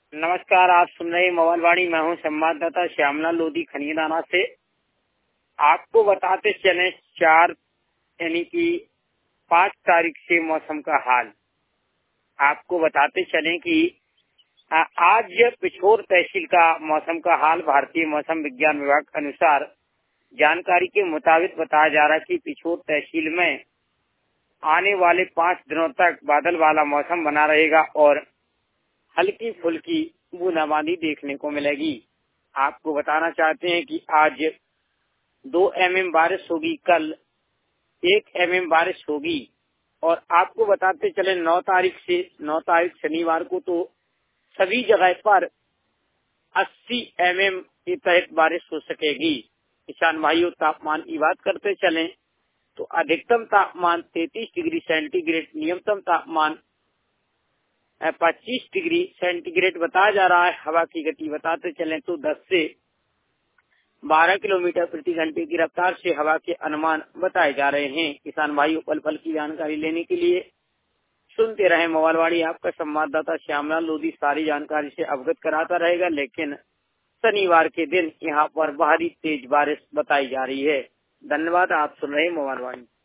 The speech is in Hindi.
नमस्कार, आप सुन रहे मोबाइल वाणी। मैं हूँ संवाददाता श्यामला लोधी खनियादाना से। आपको बताते चले 4 यानी कि 5 तारीख से मौसम का हाल। आपको बताते चले कि आज पिछोर तहसील का मौसम का हाल भारतीय मौसम विज्ञान विभाग के अनुसार जानकारी के मुताबिक बताया जा रहा है कि पिछोर तहसील में आने वाले 5 दिनों तक बादल वाला मौसम बना रहेगा और हल्की फुल्की बूंदाबांदी देखने को मिलेगी। आपको बताना चाहते हैं कि आज 2 mm बारिश होगी, कल 1 mm बारिश होगी और आपको बताते चले 9 तारीख शनिवार को तो सभी जगह पर 80 mm के तहत बारिश हो सकेगी। किसान भाइयों, तापमान की बात करते चलें तो अधिकतम तापमान 33 डिग्री सेंटीग्रेड, न्यूनतम तापमान 25 डिग्री सेंटीग्रेड बताया जा रहा है। हवा की गति बताते चलें तो 10 से 12 किलोमीटर प्रति घंटे की रफ्तार से हवा के अनुमान बताए जा रहे हैं। किसान भाइयों, पल पल की जानकारी लेने के लिए सुनते रहे मोबाइल वाणी। आपका संवाददाता श्यामला लोधी सारी जानकारी से अवगत कराता रहेगा, लेकिन शनिवार के दिन यहाँ पर भारी तेज बारिश बताई जा रही है। धन्यवाद। आप सुन रहे मोबाइल वाणी।